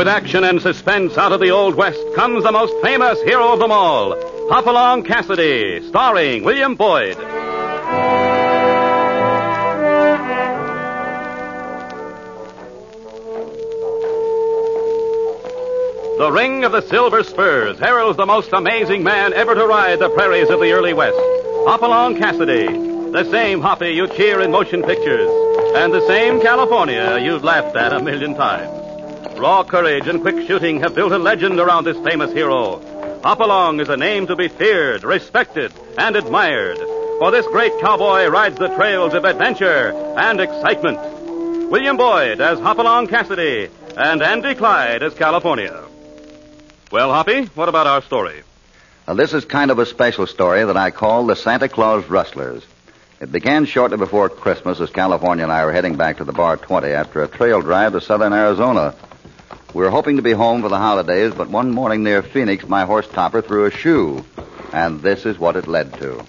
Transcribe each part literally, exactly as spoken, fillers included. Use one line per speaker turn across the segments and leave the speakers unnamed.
With action and suspense out of the Old West comes the most famous hero of them all, Hopalong Cassidy, starring William Boyd. The ring of the silver spurs heralds the most amazing man ever to ride the prairies of the early West, Hopalong Cassidy, the same Hoppy you cheer in motion pictures, and the same California you've laughed at a million times. Raw courage and quick shooting have built a legend around this famous hero. Hopalong is a name to be feared, respected, and admired, for this great cowboy rides the trails of adventure and excitement. William Boyd as Hopalong Cassidy, and Andy Clyde as California. Well, Hoppy, what about our story?
Well, this is kind of a special story that I call the Santa Claus Rustlers. It began shortly before Christmas as California and I were heading back to the Bar twenty after a trail drive to southern Arizona. We were hoping to be home for the holidays, but one morning near Phoenix, my horse Topper threw a shoe. And this is what it led to.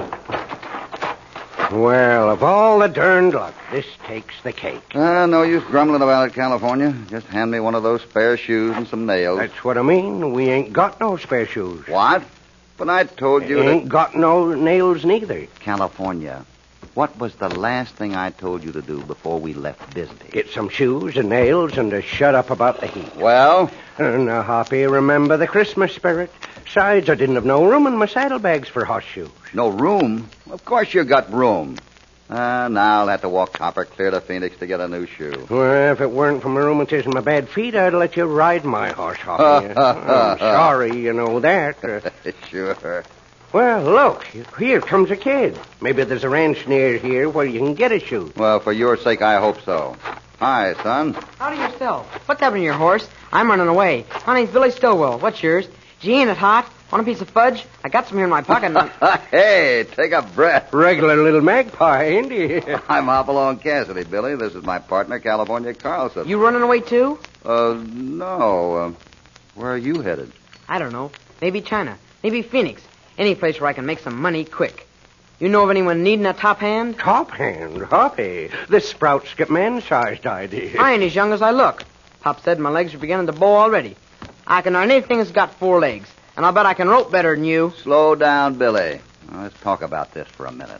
Well, of all the darned luck, this takes the cake.
Uh, no use grumbling about it, California. Just hand me one of those spare shoes and some nails.
That's what I mean. We ain't got no spare shoes.
What? But I told you
Ain't
that...
got no nails neither.
California, what was the last thing I told you to do before we left visiting?
Get some shoes and nails and to shut up about the heat.
Well?
Uh, now, Hoppy, remember the Christmas spirit. Besides, I didn't have no room in my saddlebags for horseshoes.
No room? Of course you got room. Uh, now I'll have to walk Topper clear to Phoenix to get a new shoe.
Well, if it weren't for my rheumatism and my bad feet, I'd let you ride my horse, Hoppy. I'm sorry you know that. Uh,
Sure.
well, look, here comes a kid. Maybe there's a ranch near here where you can get a shoe.
Well, for your sake, I hope so. Hi, son.
Howdy yourself. What's happening to your horse? I'm running away. My name's Billy Stillwell. What's yours? Gee, ain't it hot? Want a piece of fudge? I got some here in my pocket. And
Hey, take a breath.
Regular little magpie, ain't he?
I'm Hopalong Cassidy, Billy. This is my partner, California Carlson.
You running away, too?
Uh, no. Uh, where are you headed?
I don't know. Maybe China. Maybe Phoenix. Any place where I can make some money quick. You know of anyone needing a top hand?
Top hand, Hoppy. This sprout's got man-sized idea.
I ain't as young as I look. Pop said my legs are beginning to bow already. I can learn anything that's got four legs. And I'll bet I can rope better than you.
Slow down, Billy. Well, let's talk about this for a minute.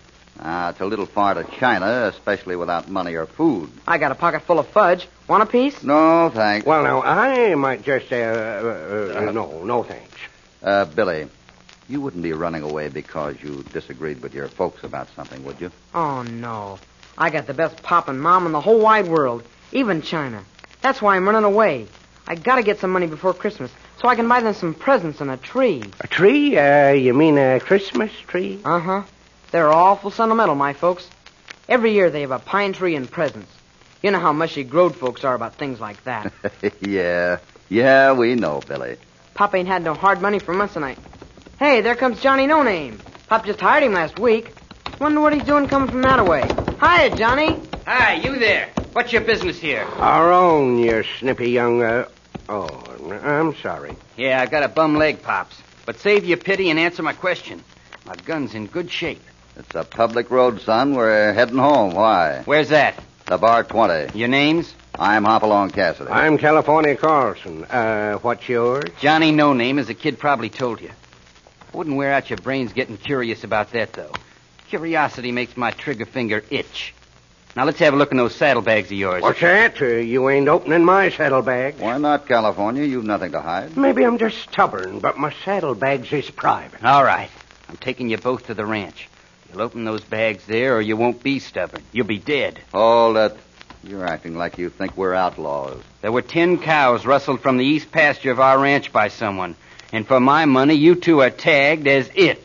Uh, it's a little far to China, especially without money or food.
I got a pocket full of fudge. Want a piece?
No, thanks.
Well, now, I might just say, uh, uh, uh, no, no thanks.
Uh, Billy, you wouldn't be running away because you disagreed with your folks about something, would you?
Oh, no. I got the best pop and mom in the whole wide world, even China. That's why I'm running away. I gotta get some money before Christmas so I can buy them some presents and a tree.
A tree? Uh, you mean a Christmas tree?
Uh-huh. They're awful sentimental, my folks. Every year they have a pine tree and presents. You know how mushy growed folks are about things like that.
yeah. Yeah, we know, Billy.
Pop ain't had no hard money for months, and I... Hey, there comes Johnny No Name. Pop just hired him last week. Wonder what he's doing coming from that-a-way. Hiya, Johnny.
Hi, you there. What's your business here?
Our own, you snippy young, uh... Oh, I'm sorry.
Yeah, I got a bum leg, Pops. But save your pity and answer my question. My gun's in good shape.
It's a public road, son. We're heading home. Why?
Where's that?
The Bar twenty.
Your names?
I'm Hopalong Cassidy.
I'm California Carlson. Uh, what's yours?
Johnny No Name, as the kid probably told you. I wouldn't wear out your brains getting curious about that, though. Curiosity makes my trigger finger itch. Now, let's have a look in those saddlebags of yours.
What's that? Uh, you ain't opening my saddlebag.
Why not, California? You've nothing to hide.
Maybe I'm just stubborn, but my saddlebags is private.
All right. I'm taking you both to the ranch. You'll open those bags there, or you won't be stubborn. You'll be dead.
Hold it. You're acting like you think we're outlaws.
There were ten cows rustled from the east pasture of our ranch by someone. And for my money, you two are tagged as it.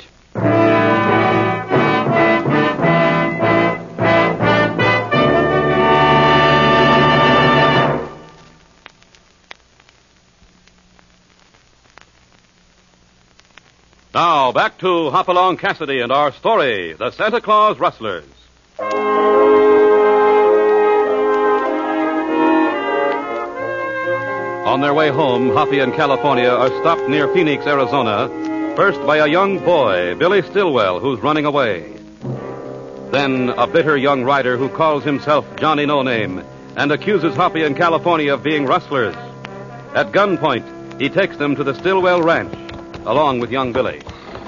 Now, back to Hopalong Cassidy and our story, The Santa Claus Rustlers. On their way home, Hoppy and California are stopped near Phoenix, Arizona, first by a young boy, Billy Stillwell, who's running away. Then a bitter young rider who calls himself Johnny No Name and accuses Hoppy and California of being rustlers. At gunpoint, he takes them to the Stillwell Ranch, along with young Billy.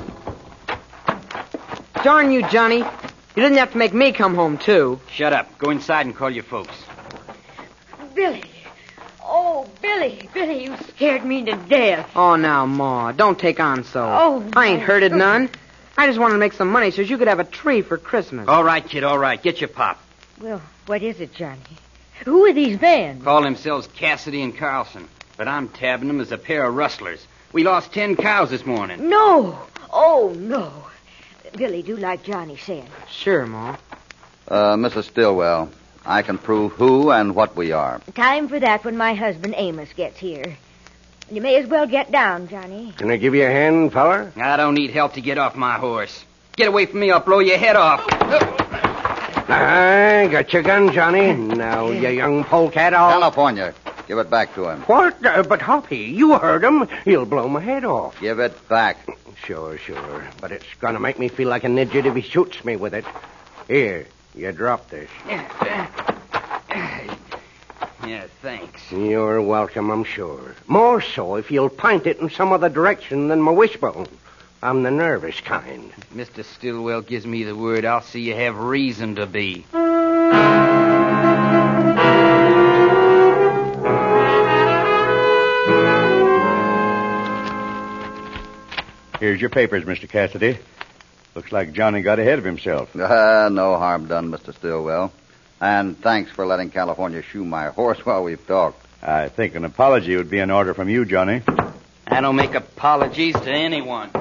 Darn you, Johnny. You didn't have to make me come home, too.
Shut up. Go inside and call your folks.
Billy. Oh, Billy. Billy, you scared me to death.
Oh, now, Ma, don't take on so.
Oh,
I ain't
my
hurted
God.
none. I just wanted to make some money so you could have a tree for Christmas.
All right, kid, all right. Get your pop.
Well, what is it, Johnny? Who are these men?
Call themselves Cassidy and Carlson, but I'm tabbing them as a pair of rustlers. We lost ten cows this morning.
No. Oh, no. Billy, do like Johnny said.
Sure, Ma.
Uh, Missus Stillwell, I can prove who and what we are.
Time for that when my husband Amos gets here. You may as well get down, Johnny.
Can I give you a hand, feller?
I don't need help to get off my horse. Get away from me, I'll blow your head off.
I got your gun, Johnny. Now, you young polecat, I'll...
California, give it back to him.
What? Uh, but, Hoppy, you heard him. He'll blow my head off.
Give it back.
Sure, sure. But it's going to make me feel like an idiot if he shoots me with it. Here, you drop this.
Yeah, thanks.
You're welcome, I'm sure. More so if you'll point it in some other direction than my wishbone. I'm the nervous kind.
If Mister Stillwell gives me the word, I'll see you have reason to be.
Here's your papers, Mister Cassidy. Looks like Johnny got ahead of himself.
Uh, no harm done, Mister Stillwell. And thanks for letting California shoe my horse while we've talked.
I think an apology would be in order from you, Johnny.
I don't make apologies to anyone.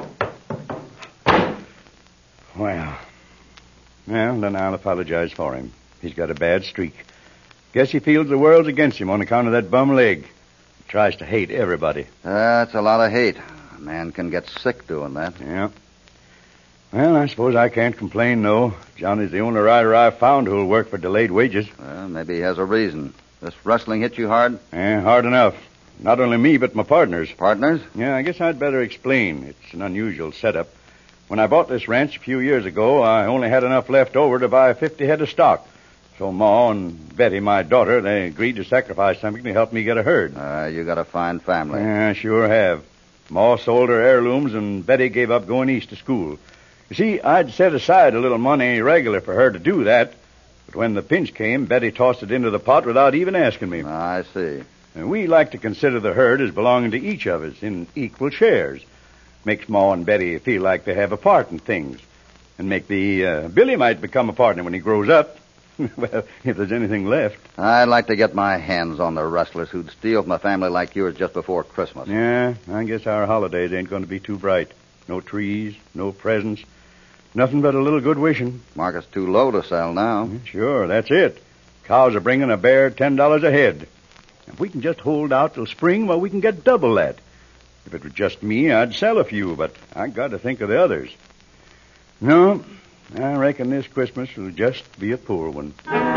Well, well, then I'll apologize for him. He's got a bad streak. Guess he feels the world's against him on account of that bum leg. He tries to hate everybody.
That's a lot of hate. A man can get sick doing that.
Yeah. Well, I suppose I can't complain, no. Johnny's the only rider I've found who'll work for delayed wages.
Well, maybe he has a reason. This rustling hit you hard?
Yeah, hard enough. Not only me, but my partners.
Partners?
Yeah, I guess I'd better explain. It's an unusual setup. When I bought this ranch a few years ago, I only had enough left over to buy fifty head of stock. So Ma and Betty, my daughter, they agreed to sacrifice something to help me get a herd.
Uh, you got a fine family.
Yeah, I sure have. Ma sold her heirlooms, and Betty gave up going east to school. You see, I'd set aside a little money regular for her to do that, but when the pinch came, Betty tossed it into the pot without even asking me.
I see.
And we like to consider the herd as belonging to each of us in equal shares. Makes Ma and Betty feel like they have a part in things. And make the, uh, Billy might become a partner when he grows up. Well, if there's anything left.
I'd like to get my hands on the rustlers who'd steal from a family like yours just before Christmas.
Yeah, I guess our holidays ain't going to be too bright. No trees, no presents. Nothing but a little good wishing.
Market's too low to sell now.
Sure, that's it. Cows are bringing a bare ten dollars a head. If we can just hold out till spring, well, we can get double that. If it was just me, I'd sell a few, but I got to think of the others. No, I reckon this Christmas will just be a poor one.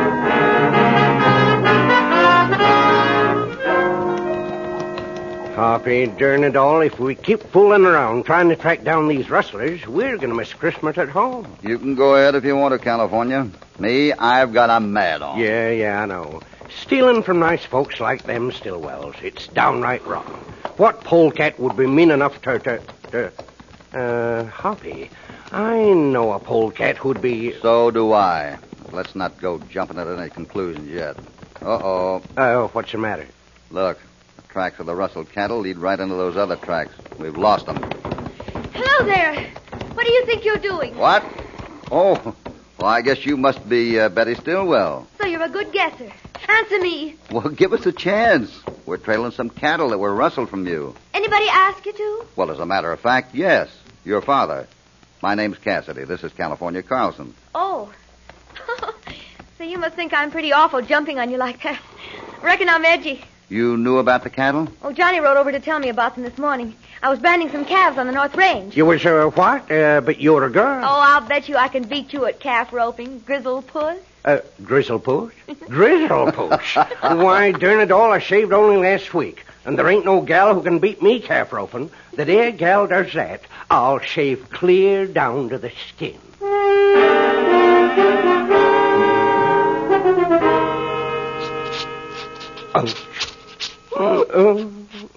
Hoppy, darn it all, if we keep fooling around trying to track down these rustlers, we're going to miss Christmas at home.
You can go ahead if you want to, California. Me, I've got a mad on.
Yeah, yeah, I know. Stealing from nice folks like them Stillwells, it's downright wrong. What polecat would be mean enough to, to, to, uh, Hoppy, I know a polecat who'd be...
So do I. Let's not go jumping at any conclusions yet. Uh-oh.
Oh, what's the matter?
Look, the tracks of the rustled cattle lead right into those other tracks. We've lost them.
Hello there. What do you think you're doing?
What? Oh, well, I guess you must be uh, Betty Stillwell.
So you're a good guesser. Answer me.
Well, give us a chance. We're trailing some cattle that were rustled from you.
Anybody ask you to?
Well, as a matter of fact, yes. Your father. My name's Cassidy. This is California Carlson.
Oh. So you must think I'm pretty awful jumping on you like that. Reckon I'm edgy.
You knew about the cattle?
Oh, Johnny rode over to tell me about them this morning. I was banding some calves on the North Range.
You was, uh, what? Uh, but you're a girl.
Oh, I'll bet you I can beat you at calf roping, grizzle puss.
Uh, Drizzle Pooch? Drizzle Pooch? Why, darn it all, I shaved only last week. And there ain't no gal who can beat me calf roping. The day a gal does that, I'll shave clear down to the skin. Oh. Oh, oh,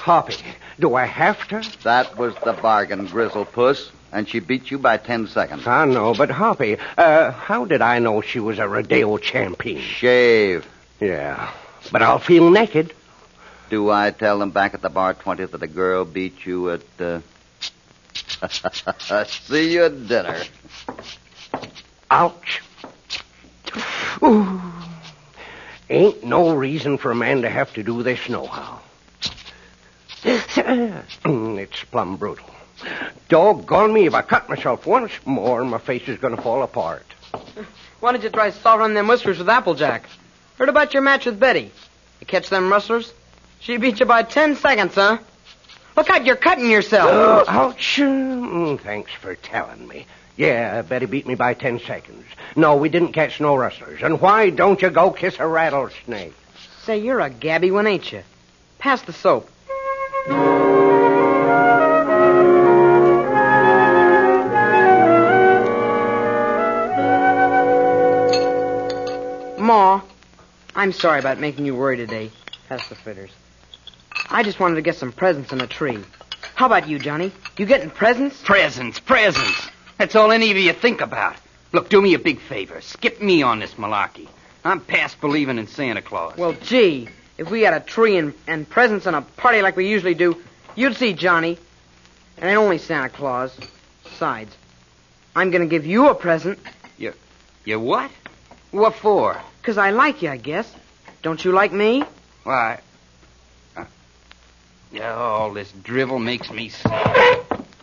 Hoppy, do I have to?
That was the bargain, Grizzle Puss. And she beat you by ten seconds.
I know, but Hoppy, uh, how did I know she was a rodeo champion?
Shave.
Yeah, but I'll feel naked.
Do I tell them back at the bar twenty that a girl beat you at, uh... See you at dinner.
Ouch. Ooh. Ain't no reason for a man to have to do this nohow. It's plumb brutal. Doggone me, if I cut myself once more, my face is going to fall apart.
Why don't you try soldering them whiskers with Applejack? Heard about your match with Betty. You catch them rustlers? She beat you by ten seconds, huh? Look out, you're cutting yourself.
Oh, ouch. Mm, thanks for telling me. Yeah, Betty beat me by ten seconds. No, we didn't catch no rustlers. And why don't you go kiss a rattlesnake?
Say, you're a gabby one, ain't you? Pass the soap. Ma, I'm sorry about making you worry today. Pass the fritters. I just wanted to get some presents in a tree. How about you, Johnny? You getting presents?
Presents, presents. That's all any of you think about. Look, do me a big favor. Skip me on this malarkey. I'm past believing in Santa Claus.
Well, gee, if we had a tree and, and presents and a party like we usually do, you'd see Johnny. And ain't only Santa Claus. Besides, I'm going to give you a present.
You, you what? What for?
Because I like you, I guess. Don't you like me?
Why? Uh, yeah, all this drivel makes me sick.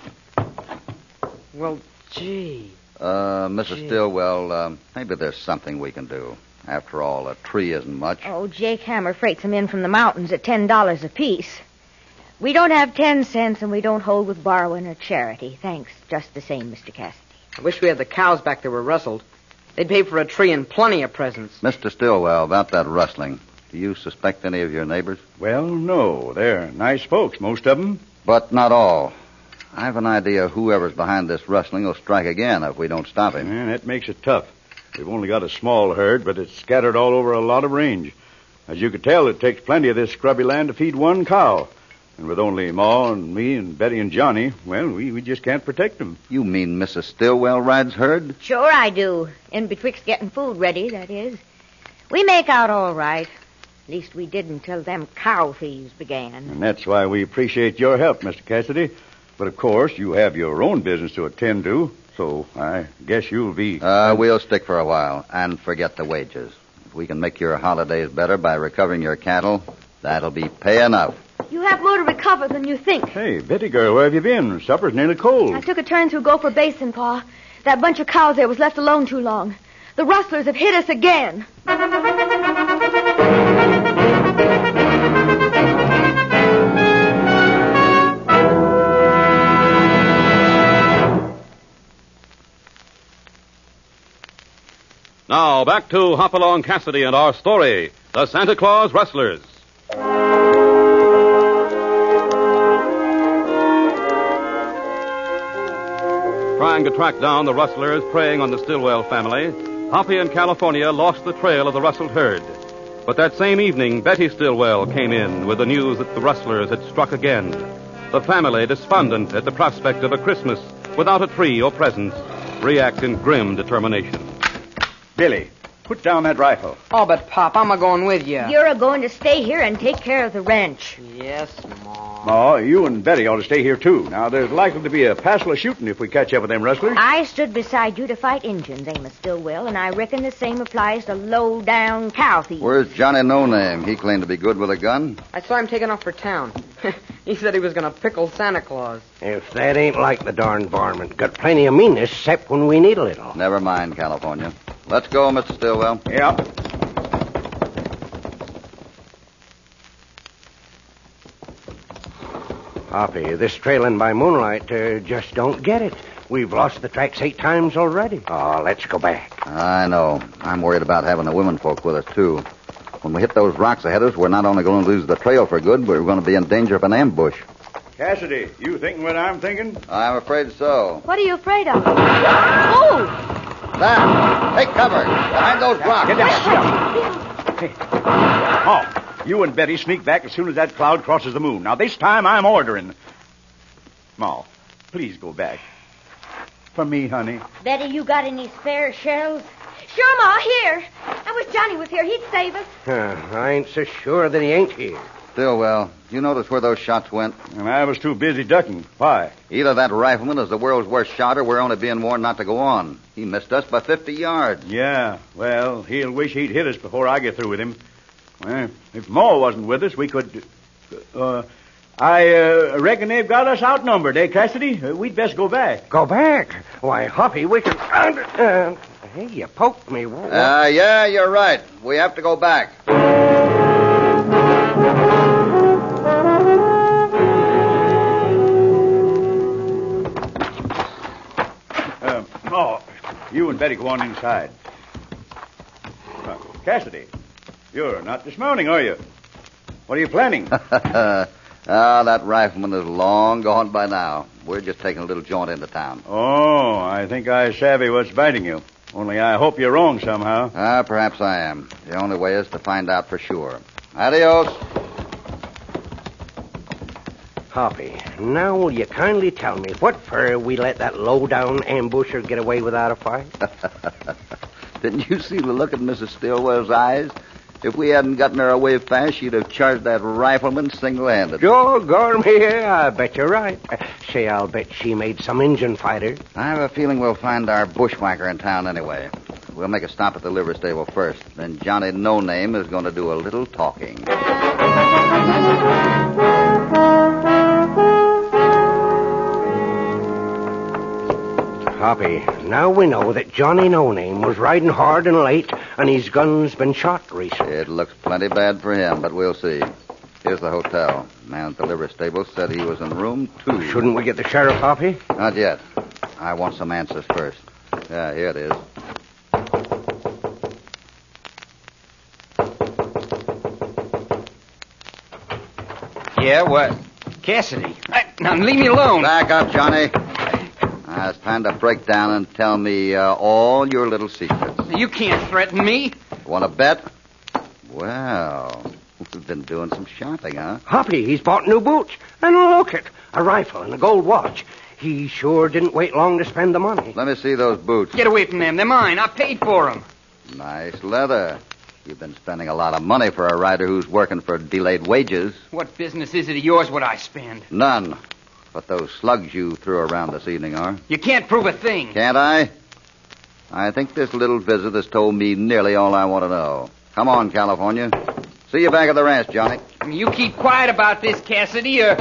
Well, gee.
Uh, Missus
Gee.
Stillwell, um, maybe there's something we can do. After all, a tree isn't much.
Oh, Jake Hammer freights them in from the mountains at ten dollars apiece. We don't have ten cents, and we don't hold with borrowing or charity. Thanks, just the same, Mister Cassidy.
I wish we had the cows back that were rustled. They'd pay for a tree and plenty of presents.
Mister Stillwell, about that rustling, do you suspect any of your neighbors?
Well, no. They're nice folks, most of them.
But not all. I have an idea whoever's behind this rustling will strike again if we don't stop him.
And that makes it tough. We've only got a small herd, but it's scattered all over a lot of range. As you could tell, it takes plenty of this scrubby land to feed one cow. And with only Ma and me and Betty and Johnny, well, we, we just can't protect them.
You mean Missus Stillwell rides herd?
Sure I do. In betwixt getting food ready, that is. We make out all right. At least we did until them cow thieves began.
And that's why we appreciate your help, Mister Cassidy. But, of course, you have your own business to attend to, so I guess you'll be...
Uh, we'll stick for a while and forget the wages. If we can make your holidays better by recovering your cattle, that'll be pay enough.
You have more to recover than you think.
Hey, Betty girl, where have you been? Supper's nearly cold.
I took a turn through Gopher Basin, Pa. That bunch of cows there was left alone too long. The rustlers have hit us again.
Now, back to Hopalong Cassidy and our story, The Santa Claus Rustlers. Trying to track down the rustlers preying on the Stillwell family, Hoppy and California lost the trail of the rustled herd. But that same evening, Betty Stillwell came in with the news that the rustlers had struck again. The family, despondent at the prospect of a Christmas without a tree or presents, react in grim determination.
Billy, put down that rifle.
Oh, but, Pop, I'm a-going with you.
You're a going to stay here and take care of the ranch.
Yes, Ma.
Ma, you and Betty ought to stay here, too. Now, there's likely to be a passel of shooting if we catch up with them rustlers.
I stood beside you to fight Injuns, Amos Stillwell, and I reckon the same applies to low-down cow thieves.
Where's Johnny No Name? He claimed to be good with a gun.
I saw him taking off for town. He said he was going to pickle Santa Claus.
If that ain't like the darn varmint. Got plenty of meanness, except when we need a little.
Never mind, California. Let's go, Mister Stillwell.
Yeah.
Hoppy, this trailing by moonlight uh, just don't get it. We've lost the tracks eight times already. Oh, let's go back.
I know. I'm worried about having the women folk with us, too. When we hit those rocks ahead of us, we're not only going to lose the trail for good, but we're going to be in danger of an ambush.
Cassidy, you thinking what I'm thinking?
I'm afraid so.
What are you afraid of? Oh!
There! Take cover! Behind those rocks!
Get down. Hey. Oh, You and Betty sneak back as soon as that cloud crosses the moon. Now, this time I'm ordering. Ma, please go back. For me, honey.
Betty, you got any spare shells? Sure, Ma, here. I wish Johnny was here. He'd save us.
Uh, I ain't so sure that he ain't here.
Stillwell, you notice where those shots went?
And I was too busy ducking. Why?
Either that rifleman is the world's worst shot or we're only being warned not to go on. He missed us by fifty yards.
Yeah, well, he'll wish he'd hit us before I get through with him. Well, if Ma wasn't with us, we could... Uh, I uh, reckon they've got us outnumbered, eh, Cassidy? Uh, we'd best go back.
Go back? Why, Hoppy, we can... Uh, uh, hey, you poked me. What?
Uh, yeah, you're right. We have to go back.
Uh, Ma, you and Betty go on inside. Uh, Cassidy, you're not dismounting, are you? What are you planning?
Ah, that rifleman is long gone by now. We're just taking a little jaunt into town.
Oh, I think I savvy what's biting you. Only I hope you're wrong somehow.
Ah, perhaps I am. The only way is to find out for sure. Adios.
Hoppy, now will you kindly tell me what for we let that low-down ambusher get away without a fight?
Didn't you see the look in Missus Stillwell's eyes? If we hadn't gotten her away fast, she'd have charged that rifleman single-handed.
Doggone me, I bet you're right. Say, I'll bet she made some Injun fighter.
I have a feeling we'll find our bushwhacker in town anyway. We'll make a stop at the livery stable first. Then Johnny No Name is going to do a little talking.
Hoppy, now we know that Johnny No Name was riding hard and late, and his gun's been shot recently.
It looks plenty bad for him, but we'll see. Here's the hotel. Man at the livery stable said he was in room two.
Shouldn't we get the sheriff, Hoppy?
Not yet. I want some answers first. Yeah, here it is.
Yeah, what? Cassidy. I, now, leave me alone.
Back up, Johnny. Now, it's time to break down and tell me uh, all your little secrets.
You can't threaten me.
Want to bet? Well, we've been doing some shopping, huh?
Hoppy, he's bought new boots. And look it, a rifle and a gold watch. He sure didn't wait long to spend the money.
Let me see those boots.
Get away from them. They're mine. I paid for them.
Nice leather. You've been spending a lot of money for a rider who's working for delayed wages.
What business is it of yours what I spend?
None. But those slugs you threw around this evening are.
You can't prove a thing.
Can't I? I think this little visit has told me nearly all I want to know. Come on, California. See you back at the ranch, Johnny.
You keep quiet about this, Cassidy, or...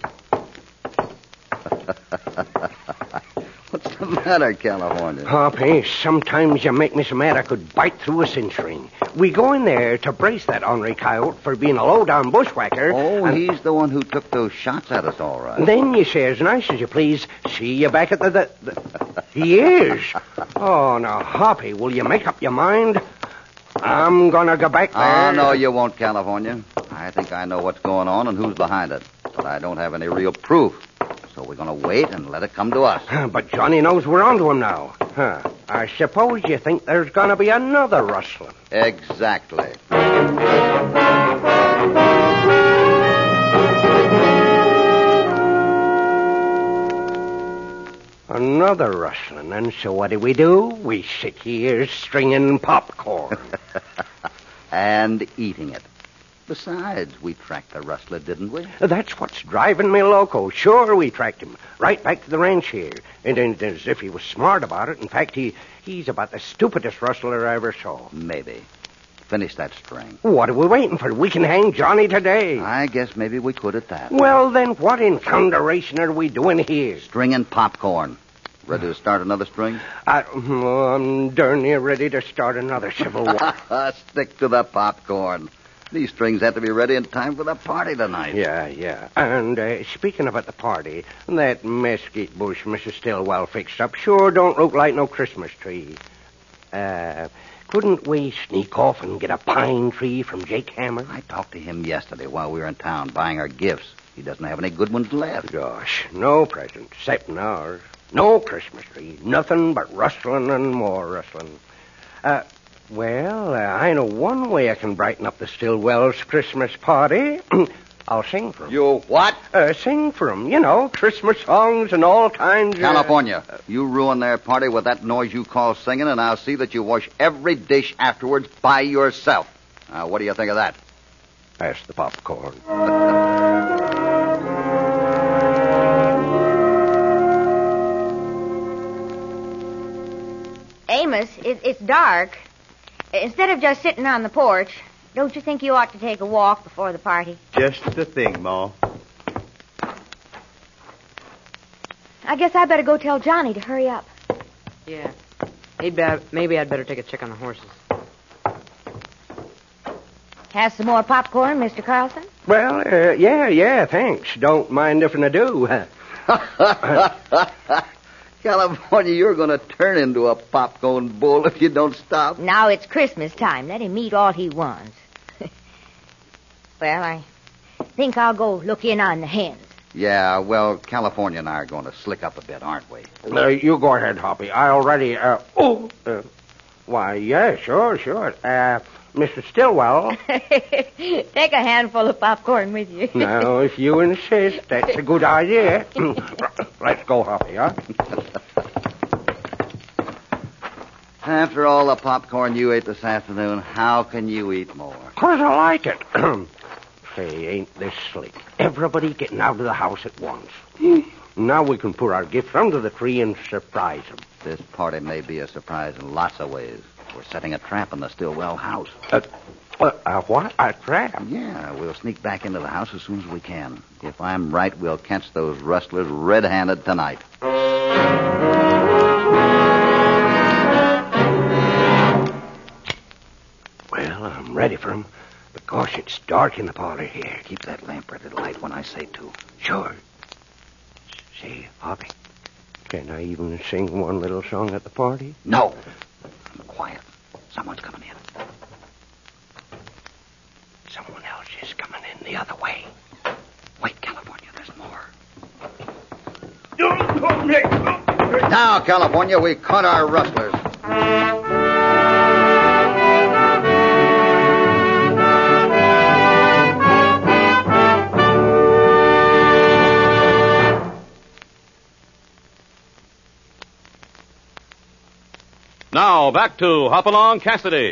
What's the matter, California?
Hoppy, sometimes you make me so mad I could bite through a cinch ring. We go in there to brace that ornery coyote for being a low-down bushwhacker.
Oh,
and
he's the one who took those shots at us, all right.
then you say as nice as you please, see you back at the... the, the... He is. Oh, now, Hoppy, will you make up your mind? I'm gonna go back there.
Oh, no, you won't, California. I think I know what's going on and who's behind it. But I don't have any real proof. So we're going to wait and let it come to us.
But Johnny knows we're onto him now. Huh. I suppose you think there's going to be another rustling.
Exactly.
Another rustling. And so what do we do? We sit here stringing popcorn.
And eating it. Besides, we tracked the rustler, didn't we?
That's what's driving me loco. Sure, we tracked him. Right back to the ranch here. And, and as if he was smart about it. In fact, he he's about the stupidest rustler I ever saw.
Maybe. Finish that string.
What are we waiting for? We can hang Johnny today.
I guess maybe we could at that.
Well, then what in thunderation are we doing here?
Stringing popcorn. Ready to start another string?
I, oh, I'm darn near ready to start another civil war.
Stick to the popcorn. These strings have to be ready in time for the party tonight.
Yeah, yeah. And uh, speaking about the party, that mesquite bush Missus Stillwell fixed up sure don't look like no Christmas tree. Uh, couldn't we sneak off and get a pine tree from Jake Hammer?
I talked to him yesterday while we were in town buying our gifts. He doesn't have any good ones left.
Gosh, no presents except ours. No Christmas tree. Nothing but rustling and more rustling. Uh, Well, uh, I know one way I can brighten up the Stillwells' Christmas party. I'll sing for 'em.
You what?
Uh, sing for 'em, you know, Christmas songs and all kinds of...
California, you ruin their party with that noise you call singing, and I'll see that you wash every dish afterwards by yourself. Now, what do you think of that?
Pass the popcorn.
Amos, it, it's dark. Instead of just sitting on the porch, don't you think you ought to take a walk before the party?
Just the thing, Ma.
I guess I better go tell Johnny to hurry up.
Yeah. Maybe, I, maybe I'd better take a check on the horses.
Have some more popcorn, Mister Carlson?
Well, uh, yeah, yeah, thanks. Don't mind if I do.
California, you're going to turn into a popcorn bull if you don't stop.
Now it's Christmas time. Let him eat all he wants. Well, I think I'll go look in on the hens.
Yeah, well, California and I are going to slick up a bit, aren't we?
Uh, you go ahead, Hoppy. I already... Uh, oh! Uh, why, yeah, sure, sure. Uh, Mister Stillwell.
Take a handful of popcorn with you.
Now, if you insist, that's a good idea. Let's go, Hoppy, huh?
After all the popcorn you ate this afternoon, how can you eat more?
'Cause I like it. Say, ain't this slick? Everybody getting out of the house at once. Now we can put our gifts under the tree and surprise them.
This party may be a surprise in lots of ways. We're setting a trap in the Stillwell house.
Uh, uh, uh, what? A trap?
Yeah, we'll sneak back into the house as soon as we can. If I'm right, we'll catch those rustlers red-handed tonight.
Well, I'm ready for 'em. But gosh, it's dark in the parlor here.
Keep that lamp ready to light when I say to.
Sure. Say, Hoppy, can I even sing one little song at the party?
No. Quiet. Someone's coming in.
Someone else is coming in the other way.
Wait, California, there's more.
Don't come here.
Now, California, we caught our rustlers.
Now, back to Hopalong Cassidy.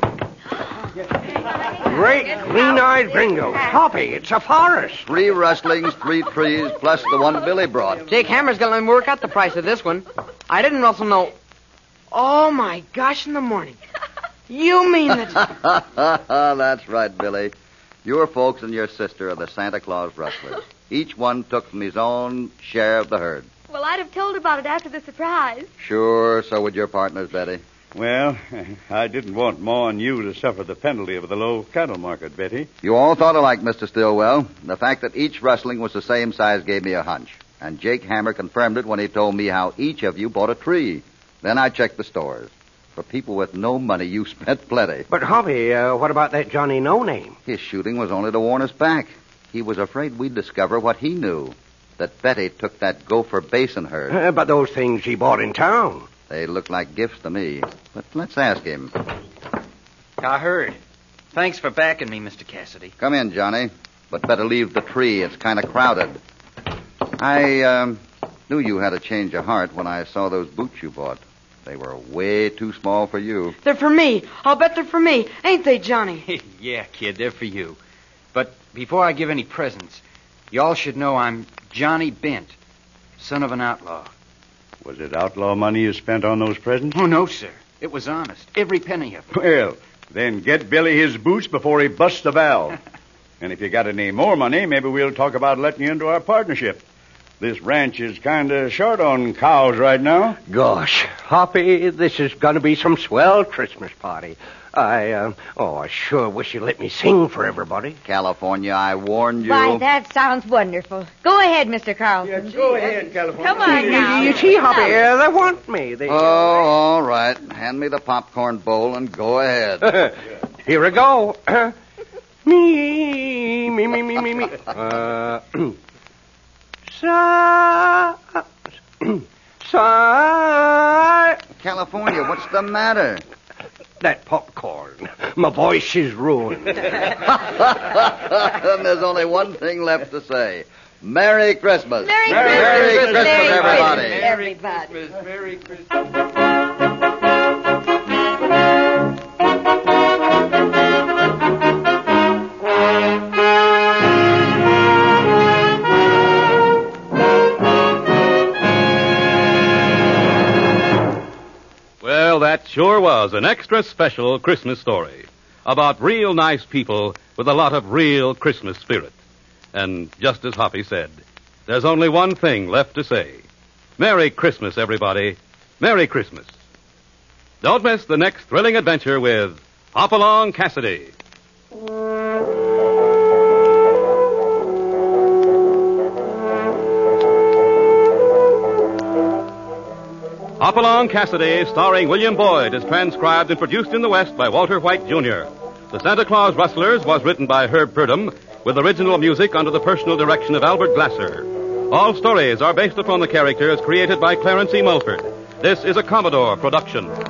Great green-eyed gringo. Hoppy, it's a forest.
Three rustlings, three trees, plus the one Billy brought.
Jake Hammer's going to let me work out the price of this one. I didn't rustle no... Oh, my gosh, in the morning. You mean that...
That's right, Billy. Your folks and your sister are the Santa Claus rustlers. Each one took from his own share of the herd.
Well, I'd have told about it after the surprise.
Sure, so would your partners, Betty.
Well, I didn't want Ma and you to suffer the penalty of the low cattle market, Betty.
You all thought alike, Mister Stillwell. The fact that each rustling was the same size gave me a hunch. And Jake Hammer confirmed it when he told me how each of you bought a tree. Then I checked the stores. For people with no money, you spent plenty.
But, Hoppy, uh, what about that Johnny No-Name?
His shooting was only to warn us back. He was afraid we'd discover what he knew. That Betty took that Gopher Basin herd.
Uh, but those things he bought in town.
They look like gifts to me. But let's ask him.
I heard. Thanks for backing me, Mister Cassidy.
Come in, Johnny. But better leave the tree. It's kind of crowded. I um, knew you had a change of heart when I saw those boots you bought. They were way too small for you.
They're for me. I'll bet they're for me. Ain't they, Johnny?
Yeah, kid, they're for you. But before I give any presents, y'all should know I'm Johnny Bent, son of an outlaw.
Was it outlaw money you spent on those presents?
Oh, no, sir. It was honest. Every penny of it.
Well, then get Billy his boots before he busts the valve. And if you got any more money, maybe we'll talk about letting you into our partnership. This ranch is kind of short on cows right now.
Gosh, Hoppy, this is going to be some swell Christmas party. I, uh, oh, I sure wish you'd let me sing for everybody.
California, I warned you.
Why, that sounds wonderful. Go ahead, Mister Carlson.
Yes, go ahead, California.
Come on now.
You see, Hoppy, uh, they want me. They...
Oh, all right. Hand me the popcorn bowl and go ahead.
Here we go. me, me, me, me, me, me. Uh, sa, sa.
California, what's the matter?
that popcorn. My voice is ruined.
And there's only one thing left to say. Merry Christmas.
Merry,
Merry
Christmas,
Christmas,
Merry
everybody.
Christmas, everybody.
Merry Christmas.
Well, that sure was an extra special Christmas story about real nice people with a lot of real Christmas spirit. And just as Hoppy said, there's only one thing left to say. Merry Christmas, everybody. Merry Christmas. Don't miss the next thrilling adventure with Hopalong Cassidy. Hopalong Cassidy, starring William Boyd, is transcribed and produced in the West by Walter White, Junior The Santa Claus Rustlers was written by Herb Purdom, with original music under the personal direction of Albert Glasser. All stories are based upon the characters created by Clarence E. Mulford. This is a Commodore production.